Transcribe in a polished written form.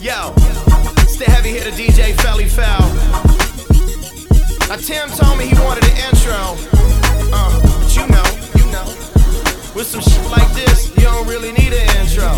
Yo, stay heavy here to DJ Felly Foul. Now Tim told me he wanted an intro. But you know, with some shit like this, you don't really need an intro.